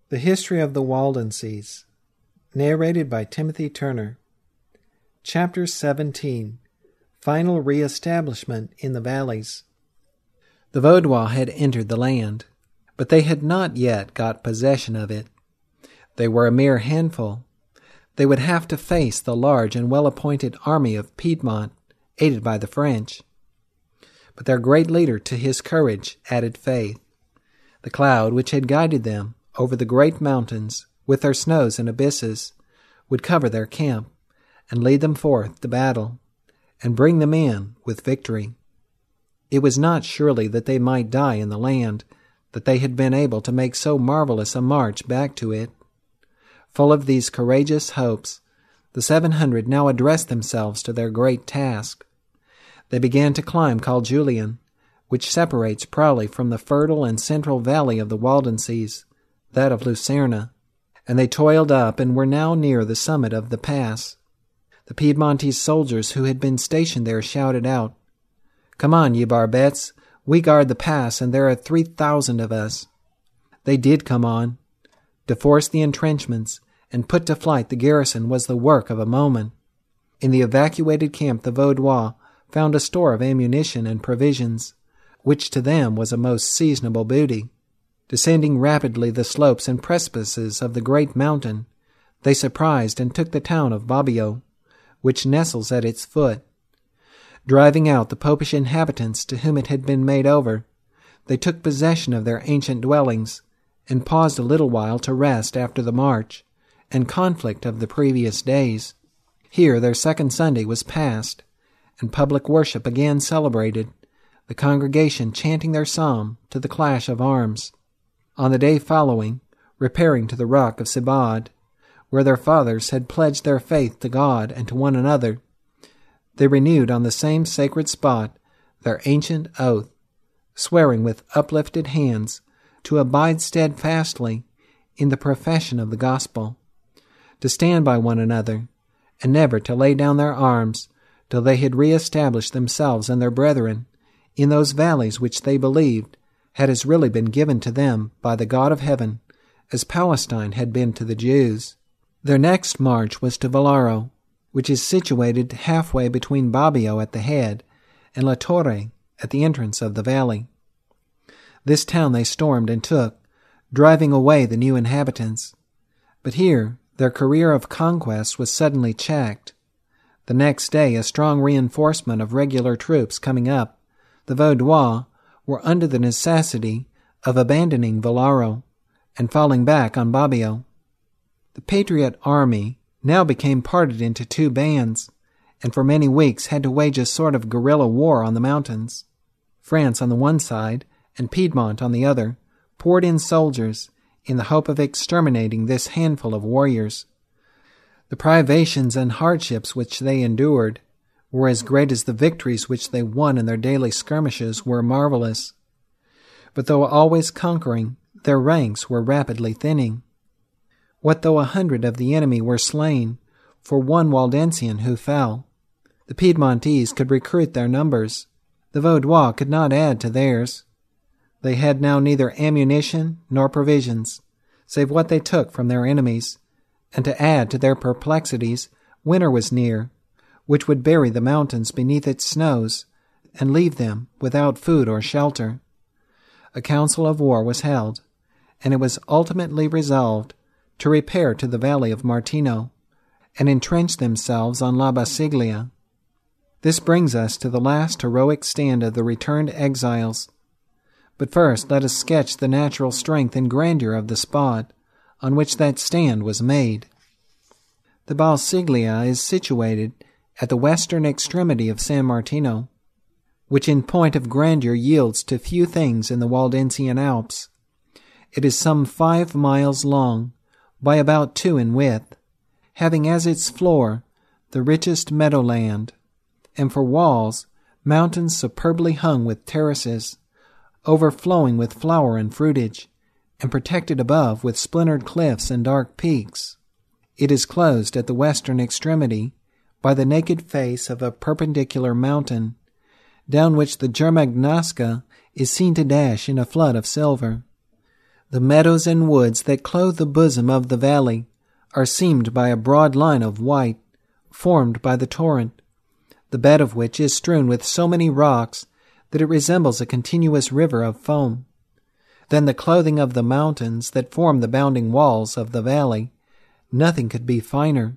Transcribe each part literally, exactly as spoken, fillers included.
The History of the Waldenses, narrated by Timothy Turner. Chapter seventeen. Final Re-establishment in the Valleys. The Vaudois had entered the land, but they had not yet got possession of it. They were a mere handful. They would have to face the large and well-appointed army of Piedmont, aided by the French. But their great leader to his courage added faith. The cloud which had guided them over the great mountains, with their snows and abysses, would cover their camp, and lead them forth to battle, and bring them in with victory. It was not surely that they might die in the land, that they had been able to make so marvelous a march back to it. Full of these courageous hopes, the seven hundred now addressed themselves to their great task. They began to climb Col Julian, which separates Prowley from the fertile and central valley of the Waldenses, that of Lucerna, and they toiled up and were now near the summit of the pass. The Piedmontese soldiers who had been stationed there shouted out, "Come on, ye barbettes, we guard the pass, and there are three thousand of us." They did come on. To force the entrenchments and put to flight the garrison was the work of a moment. In the evacuated camp the Vaudois found a store of ammunition and provisions, which to them was a most seasonable booty. Descending rapidly the slopes and precipices of the great mountain, they surprised and took the town of Bobbio, which nestles at its foot. Driving out the popish inhabitants to whom it had been made over, they took possession of their ancient dwellings, and paused a little while to rest after the march and conflict of the previous days. Here their second Sunday was passed, and public worship again celebrated, the congregation chanting their psalm to the clash of arms. On the day following, repairing to the rock of Sibad, where their fathers had pledged their faith to God and to one another, they renewed on the same sacred spot their ancient oath, swearing with uplifted hands to abide steadfastly in the profession of the gospel, to stand by one another, and never to lay down their arms till they had re-established themselves and their brethren in those valleys which they believed had as really been given to them by the God of heaven as Palestine had been to the Jews. Their next march was to Vellaro, which is situated halfway between Bobbio at the head and La Torre at the entrance of the valley. This town they stormed and took, driving away the new inhabitants. But here their career of conquest was suddenly checked. The next day, a strong reinforcement of regular troops coming up, the Vaudois were under the necessity of abandoning Vellaro and falling back on Bobbio. The patriot army now became parted into two bands, and for many weeks had to wage a sort of guerrilla war on the mountains. France on the one side and Piedmont on the other poured in soldiers in the hope of exterminating this handful of warriors. The privations and hardships which they endured were as great as the victories which they won in their daily skirmishes were marvelous. But though always conquering, their ranks were rapidly thinning. What though a hundred of the enemy were slain for one Waldensian who fell? The Piedmontese could recruit their numbers. The Vaudois could not add to theirs. They had now neither ammunition nor provisions, save what they took from their enemies, and to add to their perplexities, winter was near, which would bury the mountains beneath its snows and leave them without food or shelter. A council of war was held, and it was ultimately resolved to repair to the valley of Martino and entrench themselves on La Basiglia. This brings us to the last heroic stand of the returned exiles. But first let us sketch the natural strength and grandeur of the spot on which that stand was made. The Basiglia is situated at the western extremity of San Martino, which in point of grandeur yields to few things in the Waldensian Alps. It is some five miles long, by about two in width, having as its floor the richest meadowland, and for walls mountains superbly hung with terraces, overflowing with flower and fruitage, and protected above with splintered cliffs and dark peaks. It is closed at the western extremity by the naked face of a perpendicular mountain, down which the Germagnaska is seen to dash in a flood of silver. The meadows and woods that clothe the bosom of the valley are seamed by a broad line of white, formed by the torrent, the bed of which is strewn with so many rocks that it resembles a continuous river of foam. Then the clothing of the mountains that form the bounding walls of the valley, nothing could be finer.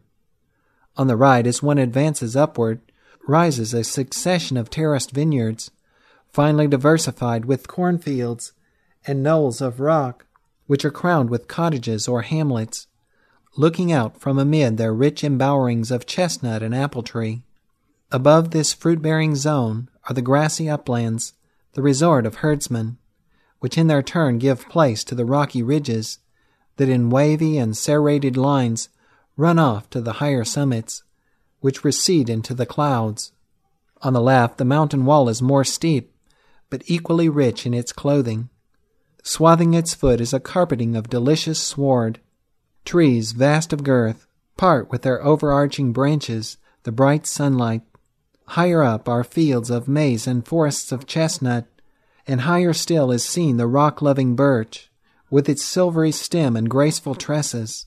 On the right, as one advances upward, rises a succession of terraced vineyards, finely diversified with cornfields and knolls of rock, which are crowned with cottages or hamlets, looking out from amid their rich embowerings of chestnut and apple tree. Above this fruit-bearing zone are the grassy uplands, the resort of herdsmen, which in their turn give place to the rocky ridges that in wavy and serrated lines run off to the higher summits, which recede into the clouds. On the left, the mountain wall is more steep, but equally rich in its clothing. Swathing its foot is a carpeting of delicious sward. Trees vast of girth part with their overarching branches the bright sunlight. Higher up are fields of maize and forests of chestnut, and higher still is seen the rock-loving birch, with its silvery stem and graceful tresses.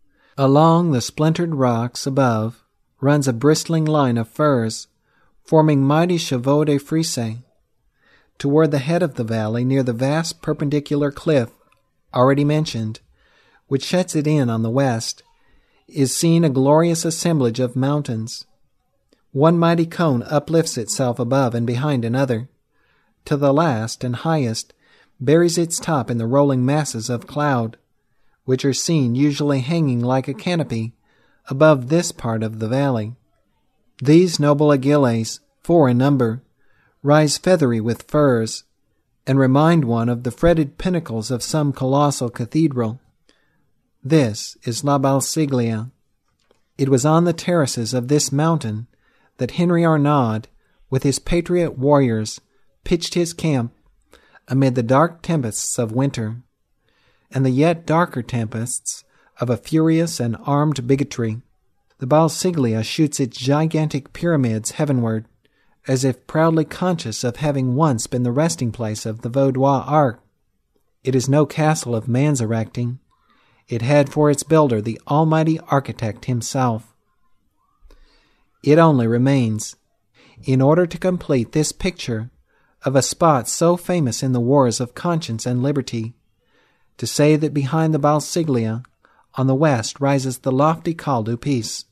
Along the splintered rocks above runs a bristling line of firs, forming mighty chevaux de frise. Toward the head of the valley, near the vast perpendicular cliff already mentioned, which shuts it in on the west, is seen a glorious assemblage of mountains. One mighty cone uplifts itself above and behind another, till the last and highest buries its top in the rolling masses of cloud, which are seen usually hanging like a canopy above this part of the valley. These noble aguiles, four in number, rise feathery with firs, and remind one of the fretted pinnacles of some colossal cathedral. This is La Valsiglia. It was on the terraces of this mountain that Henry Arnaud, with his patriot warriors, pitched his camp amid the dark tempests of winter, and the yet darker tempests of a furious and armed bigotry. The Valsiglia shoots its gigantic pyramids heavenward, as if proudly conscious of having once been the resting place of the Vaudois ark. It is no castle of man's erecting. It had for its builder the almighty architect himself. It only remains, in order to complete this picture of a spot so famous in the wars of conscience and liberty, to say that behind the Valsiglia, on the west, rises the lofty Col du Pis.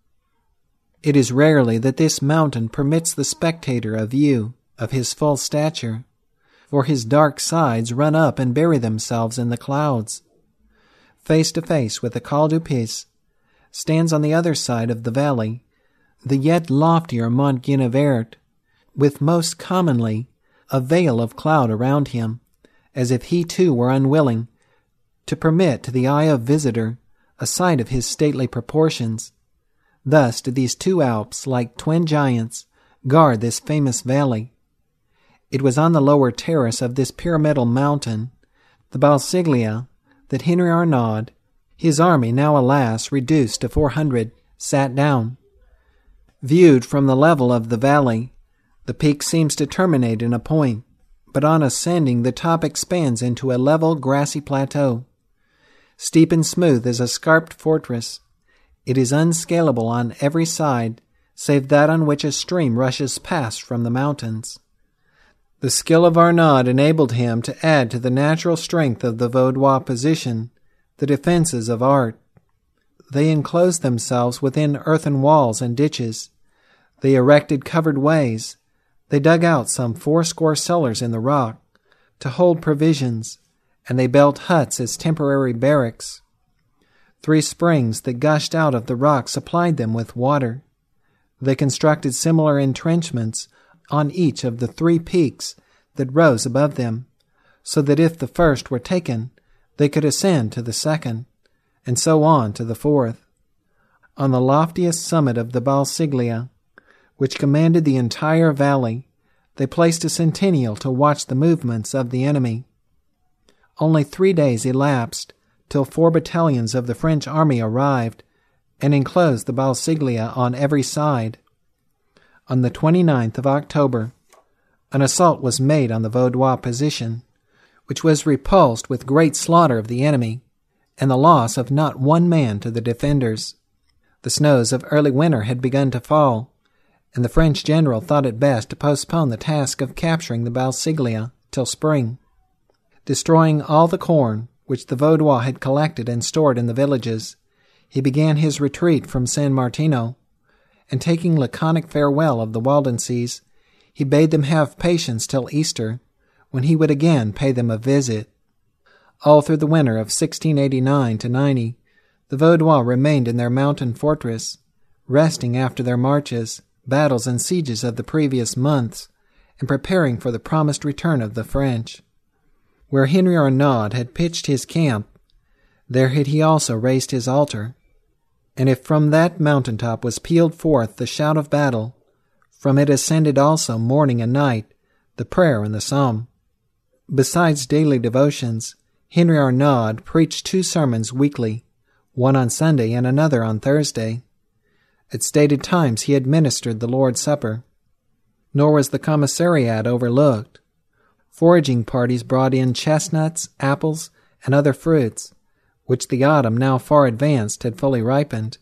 It is rarely that this mountain permits the spectator a view of his full stature, for his dark sides run up and bury themselves in the clouds. Face to face with the Col du Pis stands on the other side of the valley the yet loftier Mont Guinevert, with most commonly a veil of cloud around him, as if he too were unwilling to permit to the eye of visitor a sight of his stately proportions. Thus do these two Alps, like twin giants, guard this famous valley. It was on the lower terrace of this pyramidal mountain, the Valsiglia, that Henry Arnaud, his army now alas reduced to four hundred, sat down. Viewed from the level of the valley, the peak seems to terminate in a point, but on ascending the top expands into a level grassy plateau. Steep and smooth as a scarped fortress, it is unscalable on every side, save that on which a stream rushes past from the mountains. The skill of Arnaud enabled him to add to the natural strength of the Vaudois position the defenses of art. They enclosed themselves within earthen walls and ditches. They erected covered ways. They dug out some fourscore cellars in the rock to hold provisions, and they built huts as temporary barracks. Three springs that gushed out of the rock supplied them with water. They constructed similar entrenchments on each of the three peaks that rose above them, so that if the first were taken, they could ascend to the second, and so on to the fourth. On the loftiest summit of the Valsiglia, which commanded the entire valley, they placed a sentinel to watch the movements of the enemy. Only three days elapsed till four battalions of the French army arrived and enclosed the Valsiglia on every side. On the twenty-ninth of October, an assault was made on the Vaudois position, which was repulsed with great slaughter of the enemy, and the loss of not one man to the defenders. The snows of early winter had begun to fall, and the French general thought it best to postpone the task of capturing the Valsiglia till spring. Destroying all the corn which the Vaudois had collected and stored in the villages, he began his retreat from San Martino, and taking laconic farewell of the Waldenses, he bade them have patience till Easter, when he would again pay them a visit. All through the winter of sixteen eighty-nine to ninety, the Vaudois remained in their mountain fortress, resting after their marches, battles, and sieges of the previous months, and preparing for the promised return of the French. Where Henry Arnaud had pitched his camp, there had he also raised his altar, and if from that mountain-top was pealed forth the shout of battle, from it ascended also morning and night the prayer and the psalm. Besides daily devotions, Henry Arnaud preached two sermons weekly, one on Sunday and another on Thursday. At stated times he administered the Lord's Supper. Nor was the commissariat overlooked. Foraging parties brought in chestnuts, apples, and other fruits, which the autumn, now far advanced, had fully ripened.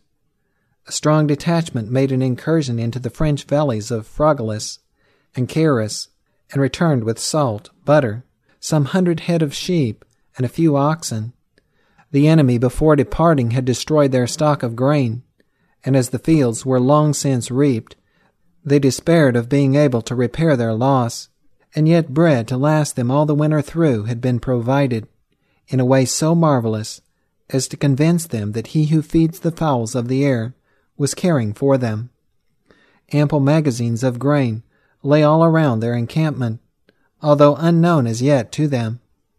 A strong detachment made an incursion into the French valleys of Frogelis and Caris, and returned with salt, butter, some hundred head of sheep, and a few oxen. The enemy before departing had destroyed their stock of grain, and as the fields were long since reaped, they despaired of being able to repair their loss, and yet bread to last them all the winter through had been provided, in a way so marvelous as to convince them that he who feeds the fowls of the air was caring for them. Ample magazines of grain lay all around their encampment, although unknown as yet to them.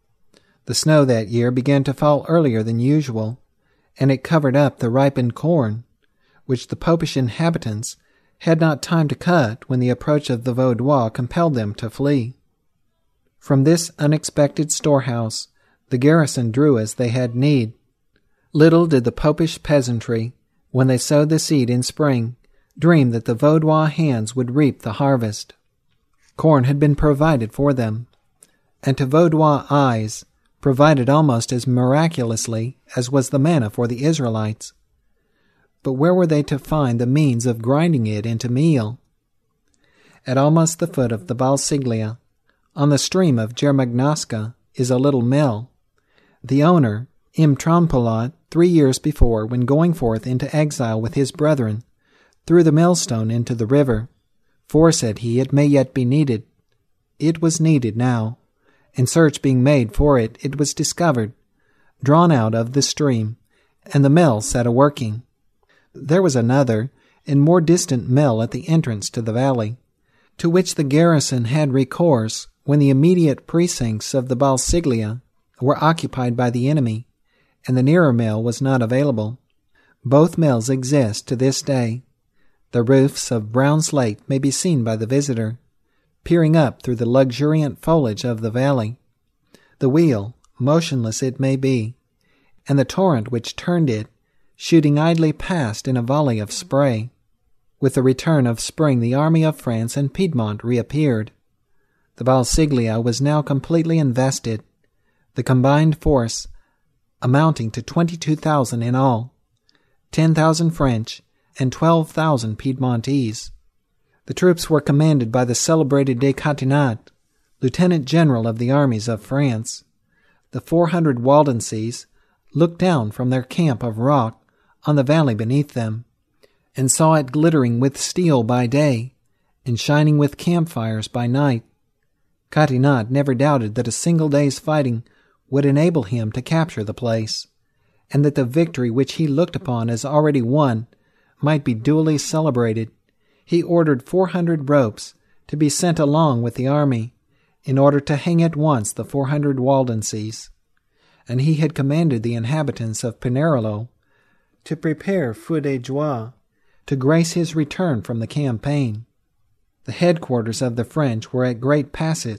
The snow that year began to fall earlier than usual, and it covered up the ripened corn, which the Popish inhabitants had not time to cut when the approach of the Vaudois compelled them to flee. From this unexpected storehouse the garrison drew as they had need. Little did the Popish peasantry, when they sowed the seed in spring, dream that the Vaudois hands would reap the harvest. Corn had been provided for them, and to Vaudois eyes provided almost as miraculously as was the manna for the Israelites. But where were they to find the means of grinding it into meal? At almost the foot of the Valsiglia, on the stream of Germagnosca, is a little mill. The owner, M. Trampolat, three years before, when going forth into exile with his brethren, threw the millstone into the river, for, said he, it may yet be needed. It was needed now, and search being made for it, it was discovered, drawn out of the stream, and the mill set a-working. There was another and more distant mill at the entrance to the valley, to which the garrison had recourse when the immediate precincts of the Valsiglia were occupied by the enemy, and the nearer mill was not available. Both mills exist to this day. The roofs of brown slate may be seen by the visitor, peering up through the luxuriant foliage of the valley. The wheel, motionless it may be, and the torrent which turned it, shooting idly past in a volley of spray. With the return of spring the army of France and Piedmont reappeared. The Valsiglia was now completely invested, the combined force amounting to twenty-two thousand in all, ten thousand French and twelve thousand Piedmontese. The troops were commanded by the celebrated de Catinat, lieutenant general of the armies of France. The four hundred Waldenses looked down from their camp of rock on the valley beneath them, and saw it glittering with steel by day, and shining with campfires by night. Catinat never doubted that a single day's fighting would enable him to capture the place, and that the victory which he looked upon as already won might be duly celebrated. He ordered four hundred ropes to be sent along with the army, in order to hang at once the four hundred Waldenses, and he had commanded the inhabitants of Pinerolo to prepare feu de joie to grace his return from the campaign. The headquarters of the French were at Great Passet,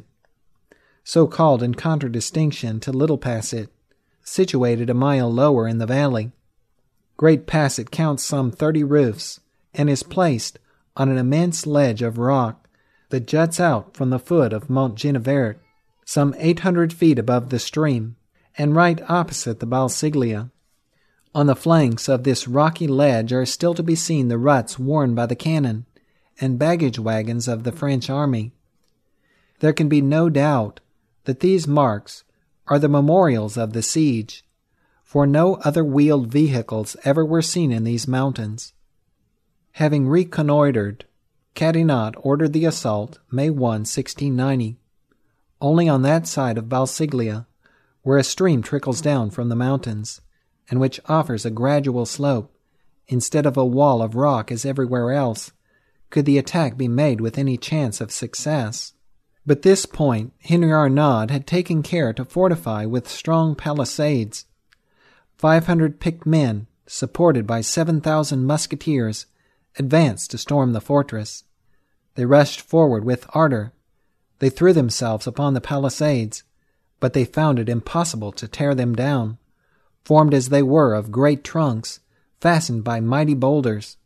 so called in contradistinction to Little Passet, situated a mile lower in the valley. Great Passet counts some thirty roofs, and is placed on an immense ledge of rock that juts out from the foot of Mont Genevert, some eight hundred feet above the stream, and right opposite the Valsiglia. On the flanks of this rocky ledge are still to be seen the ruts worn by the cannon and baggage wagons of the French army. There can be no doubt that these marks are the memorials of the siege, for no other wheeled vehicles ever were seen in these mountains. Having reconnoitered, Catinat ordered the assault May first, sixteen ninety, only on that side of Valsiglia, where a stream trickles down from the mountains, and which offers a gradual slope, instead of a wall of rock as everywhere else, could the attack be made with any chance of success. But this point Henry Arnaud had taken care to fortify with strong palisades. Five hundred picked men, supported by seven thousand musketeers, advanced to storm the fortress. They rushed forward with ardor. They threw themselves upon the palisades, but they found it impossible to tear them down, formed as they were of great trunks, fastened by mighty boulders.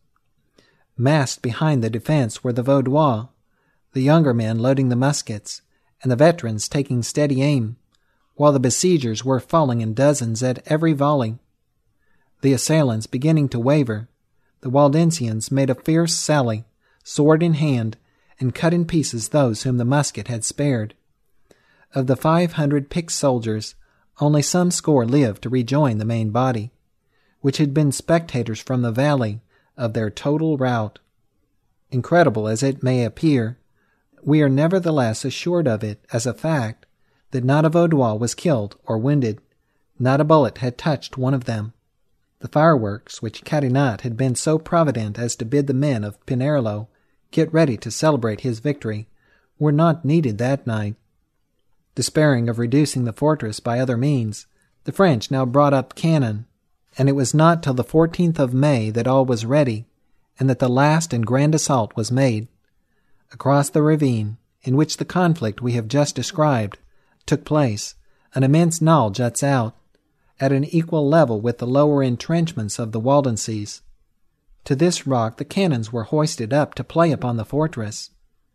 Massed behind the defense were the Vaudois, the younger men loading the muskets, and the veterans taking steady aim, while the besiegers were falling in dozens at every volley. The assailants beginning to waver, the Waldensians made a fierce sally, sword in hand, and cut in pieces those whom the musket had spared. Of the five hundred picked soldiers, only some score lived to rejoin the main body, which had been spectators from the valley of their total rout. Incredible as it may appear, we are nevertheless assured of it as a fact that not a Vaudois was killed or wounded, not a bullet had touched one of them. The fireworks, which Catinat had been so provident as to bid the men of Pinerolo get ready to celebrate his victory, were not needed that night. Despairing of reducing the fortress by other means, the French now brought up cannon, and it was not till the fourteenth of May that all was ready, and that the last and grand assault was made. Across the ravine, in which the conflict we have just described took place, an immense knoll juts out, at an equal level with the lower entrenchments of the Waldenses. To this rock the cannons were hoisted up to play upon the fortress.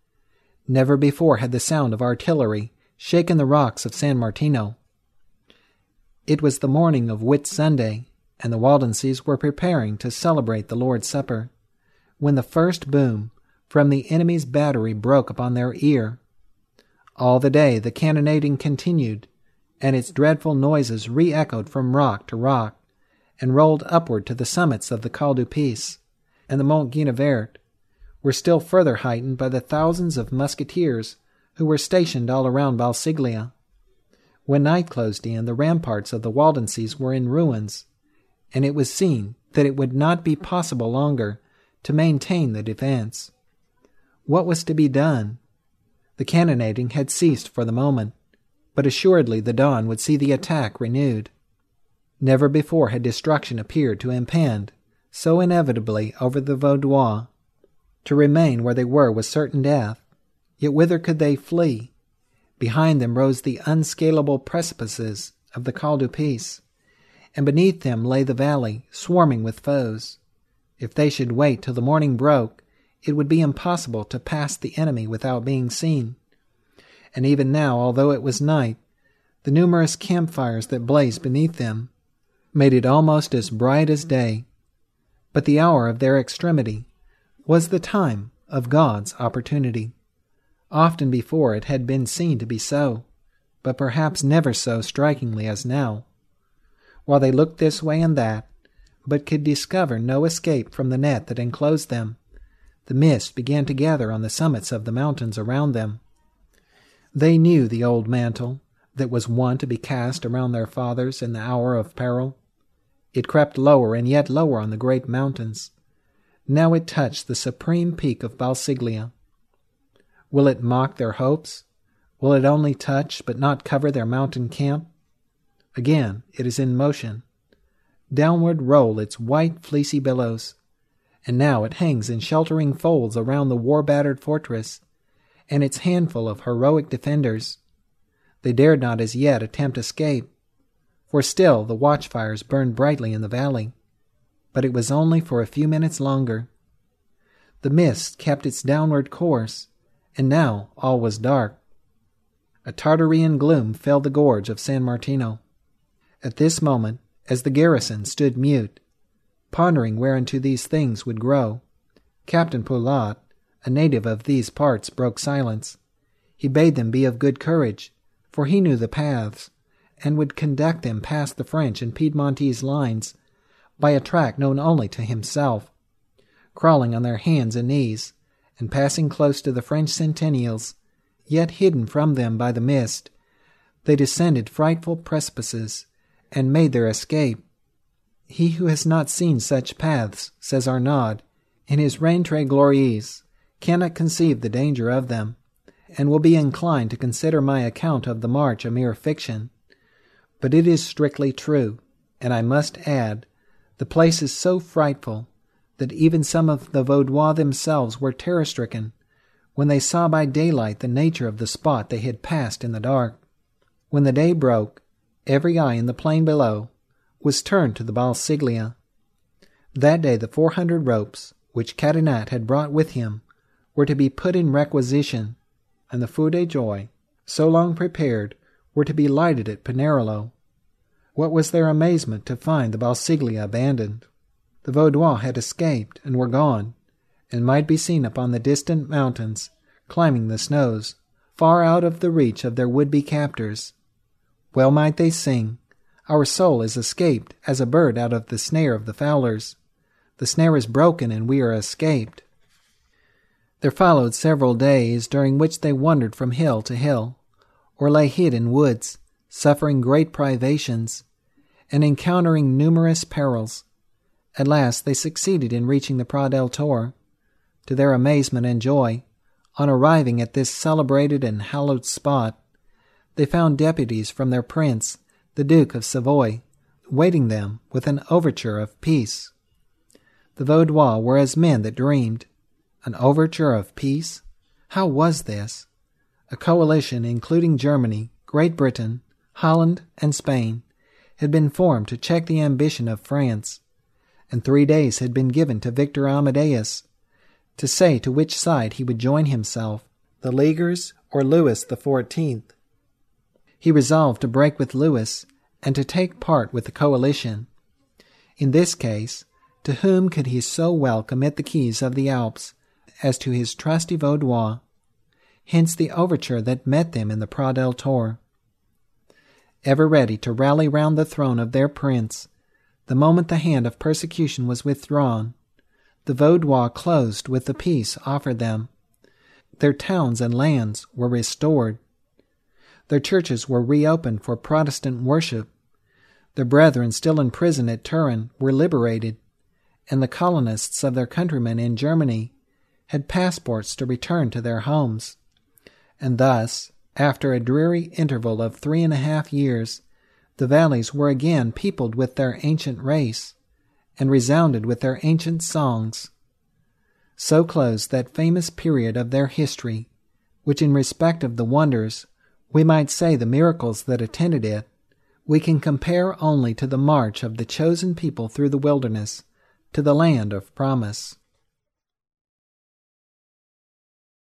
Never before had the sound of artillery shaken the rocks of San Martino. It was the morning of Whit Sunday, and the Waldenses were preparing to celebrate the Lord's Supper, when the first boom from the enemy's battery broke upon their ear. All the day the cannonading continued, and its dreadful noises re-echoed from rock to rock, and rolled upward to the summits of the Col du Pis, and the Mont Guinevert, were still further heightened by the thousands of musketeers who were stationed all around Valsiglia. When night closed in, the ramparts of the Waldenses were in ruins, and it was seen that it would not be possible longer to maintain the defense. What was to be done? The cannonading had ceased for the moment, but assuredly the dawn would see the attack renewed. Never before had destruction appeared to impend so inevitably over the Vaudois. To remain where they were was certain death, yet whither could they flee? Behind them rose the unscalable precipices of the Col du Pis, and beneath them lay the valley, swarming with foes. If they should wait till the morning broke, it would be impossible to pass the enemy without being seen. And even now, although it was night, the numerous campfires that blazed beneath them made it almost as bright as day. But the hour of their extremity was the time of God's opportunity. Often before it had been seen to be so, but perhaps never so strikingly as now. While they looked this way and that, but could discover no escape from the net that enclosed them, the mist began to gather on the summits of the mountains around them. They knew the old mantle that was wont to be cast around their fathers in the hour of peril. It crept lower and yet lower on the great mountains. Now it touched the supreme peak of Valsiglia. Will it mock their hopes? Will it only touch but not cover their mountain camp? Again it is in motion. Downward roll its white fleecy billows, and now it hangs in sheltering folds around the war-battered fortress, and its handful of heroic defenders. They dared not as yet attempt escape, for still the watchfires burned brightly in the valley, but it was only for a few minutes longer. The mist kept its downward course, and now all was dark. a Tartarian gloom filled the gorge of San Martino. At this moment, as the garrison stood mute, pondering whereunto these things would grow, Captain Poulat, a native of these parts, broke silence. He bade them be of good courage, for he knew the paths, and would conduct them past the French and Piedmontese lines by a track known only to himself. Crawling on their hands and knees, and passing close to the French sentinels, yet hidden from them by the mist, they descended frightful precipices, and made their escape. He who has not seen such paths, says Arnaud, in his Rentrées Glorieuses, cannot conceive the danger of them, and will be inclined to consider my account of the march a mere fiction. But it is strictly true, and I must add, the place is so frightful that even some of the Vaudois themselves were terror-stricken when they saw by daylight the nature of the spot they had passed in the dark. When the day broke, every eye in the plain below was turned to the Valsiglia. That day the four hundred ropes, which Catinat had brought with him, were to be put in requisition, and the feux de joie, so long prepared, were to be lighted at Pinerolo. What was their amazement to find the Valsiglia abandoned! The Vaudois had escaped and were gone, and might be seen upon the distant mountains, climbing the snows, far out of the reach of their would-be captors. Well might they sing, "Our soul is escaped as a bird out of the snare of the fowlers. The snare is broken and we are escaped." There followed several days during which they wandered from hill to hill, or lay hid in woods, suffering great privations, and encountering numerous perils. At last they succeeded in reaching the Prat del Tor. To their amazement and joy, on arriving at this celebrated and hallowed spot, they found deputies from their prince, the Duke of Savoy, waiting them with an overture of peace. The Vaudois were as men that dreamed. An overture of peace? How was this? A coalition including Germany, Great Britain, Holland, and Spain had been formed to check the ambition of France, and three days had been given to Victor Amadeus to say to which side he would join himself, the Leaguers or Louis the Fourteenth. He resolved to break with Louis and to take part with the coalition. In this case, to whom could he so well commit the keys of the Alps as to his trusty Vaudois? Hence the overture that met them in the Prat del Tor. Ever ready to rally round the throne of their prince, the moment the hand of persecution was withdrawn, the Vaudois closed with the peace offered them. Their towns and lands were restored. Their churches were reopened for Protestant worship. Their brethren still in prison at Turin were liberated, and the colonists of their countrymen in Germany had passports to return to their homes. And thus, after a dreary interval of three and a half years, the valleys were again peopled with their ancient race, and resounded with their ancient songs. So closed that famous period of their history, which in respect of the wonders, we might say the miracles that attended it, we can compare only to the march of the chosen people through the wilderness, to the land of promise.